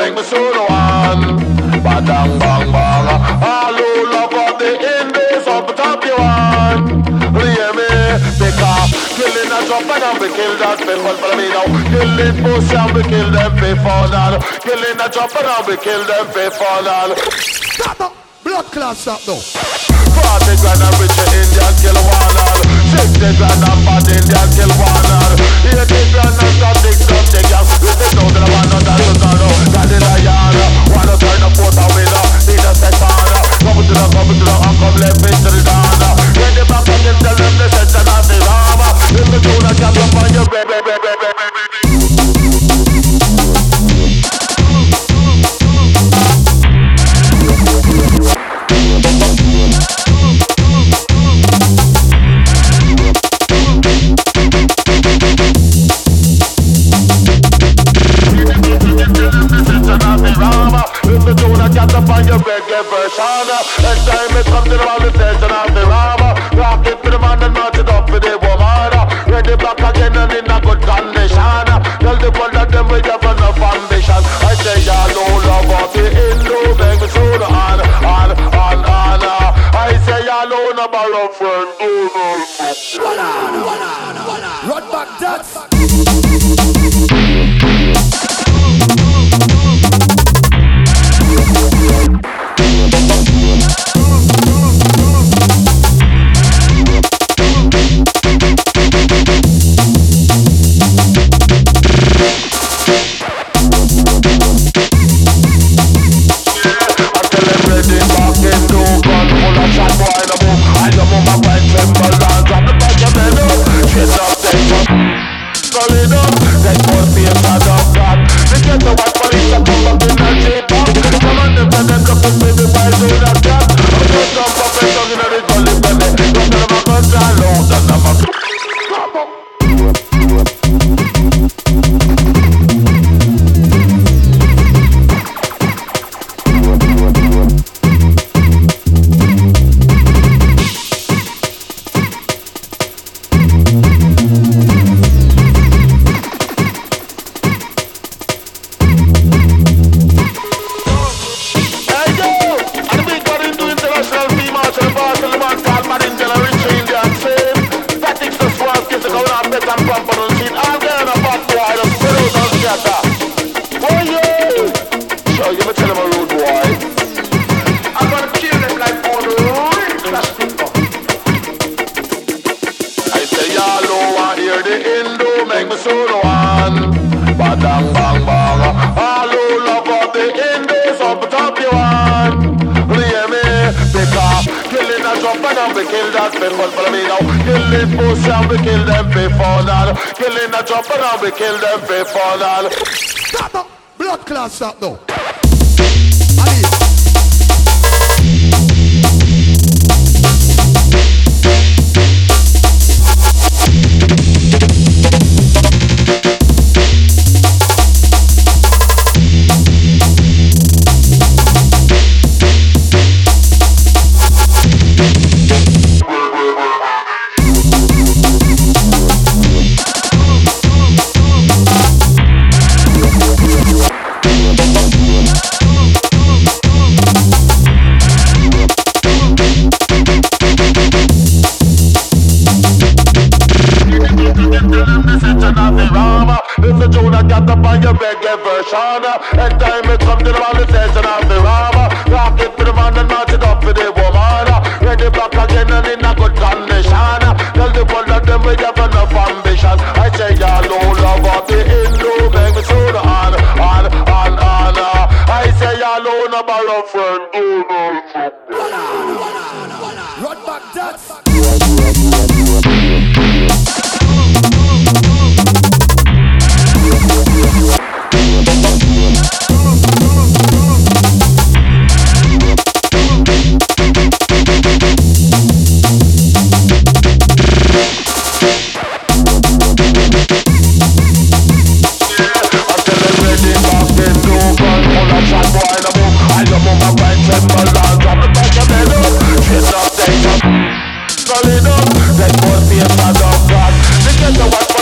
make me soon one. Badang bang bang. All who love of the Indies up top you want. Hear me? Because killing a drop and we kill that people for me now. Killing pussy and we kill them before now. Killing a drop and we kill them before now. Stop up. Blood clot stop now. 40 grand and rich Indian kill one all. 60 grand and bad Indian kill one all. 80 grand and static subject. With the know that I want not to know. God in a yard. Wanna turn the port a winner. Need a second. Come to the and come left into the down. When the back again tell them the section of the armor. If the tuna can't up on your baby. Version. Next time it comes to the manifestation of the rama. Rock it to the man and march it up for the woman. Ready back again and in a good condition. Tell the world that them we have enough ambition. I say y'all all love of the Hindu. Make me soon on. I say y'all all about a friend. Run back that. We kill them before now. Stop up. Blood clot stop now. Version. Next time it comes to the manifestation of the rama. Rock it to the man and march it up for the woman. Ready back again and in a good condition. Tell the world that them we have enough ambition. I say y'all don't love of the Hindu. Make me soon on. I say y'all don't about a friend. Run back that. Solid up, that must be a son of God. Because of what